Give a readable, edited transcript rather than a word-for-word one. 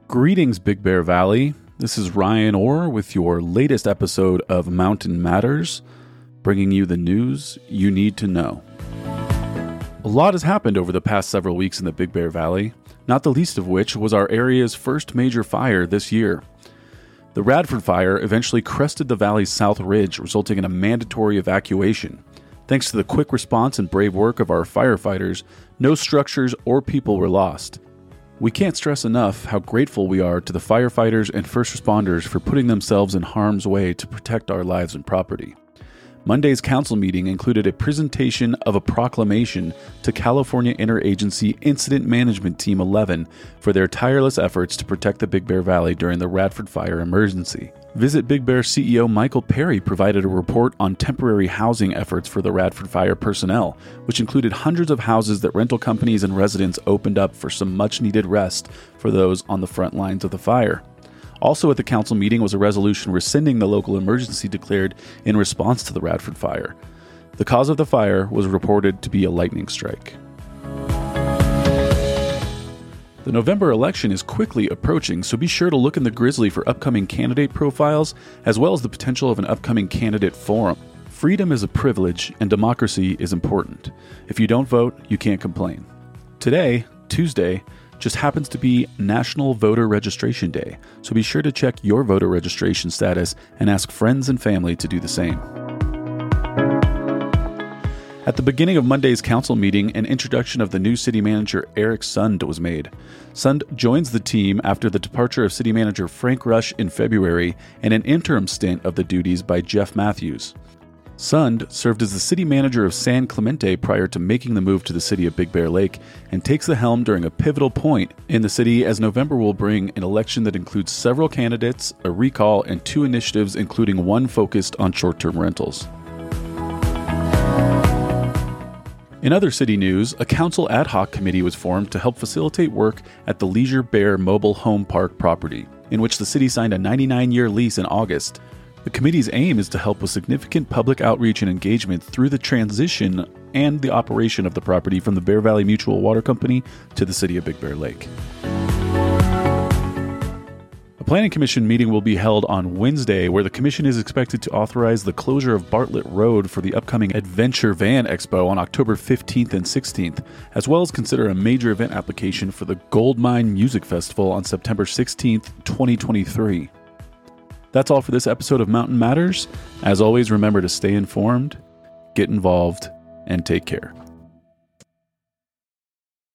Greetings, Big Bear Valley. This is Ryan Orr with your latest episode of Mountain Matters, bringing you the news you need to know. A lot has happened over the past several weeks in the Big Bear Valley, not the least of which was our area's first major fire this year. The Radford Fire eventually crested the valley's south ridge, resulting in a mandatory evacuation. Thanks to the quick response and brave work of our firefighters, no structures or people were lost. We can't stress enough how grateful we are to the firefighters and first responders for putting themselves in harm's way to protect our lives and property. Monday's council meeting included a presentation of a proclamation to California Interagency Incident Management Team 11 for their tireless efforts to protect the Big Bear Valley during the Radford Fire emergency. Visit Big Bear CEO Michael Perry provided a report on temporary housing efforts for the Radford Fire personnel, which included hundreds of houses that rental companies and residents opened up for some much-needed rest for those on the front lines of the fire. Also at the council meeting was a resolution rescinding the local emergency declared in response to the Radford Fire. The cause of the fire was reported to be a lightning strike. The November election is quickly approaching, so be sure to look in the Grizzly for upcoming candidate profiles, as well as the potential of an upcoming candidate forum. Freedom is a privilege, and democracy is important. If you don't vote, you can't complain. Today, Tuesday, just happens to be National Voter Registration Day, so be sure to check your voter registration status and ask friends and family to do the same. At the beginning of Monday's council meeting, an introduction of the new city manager Eric Sund was made. Sund joins the team after the departure of city manager Frank Rush in February and an interim stint of the duties by Jeff Matthews. Sund served as the city manager of San Clemente prior to making the move to the city of Big Bear Lake and takes the helm during a pivotal point in the city, as November will bring an election that includes several candidates, a recall, and 2 initiatives, including one focused on short-term rentals. In other city news, a council ad hoc committee was formed to help facilitate work at the Leisure Bear Mobile Home Park property, in which the city signed a 99-year lease in August. The committee's aim is to help with significant public outreach and engagement through the transition and the operation of the property from the Bear Valley Mutual Water Company to the city of Big Bear Lake. A planning commission meeting will be held on Wednesday, where the commission is expected to authorize the closure of Bartlett Road for the upcoming Adventure Van Expo on October 15th and 16th, as well as consider a major event application for the Goldmine Music Festival on September 16th, 2023. That's all for this episode of Mountain Matters. As always, remember to stay informed, get involved, and take care.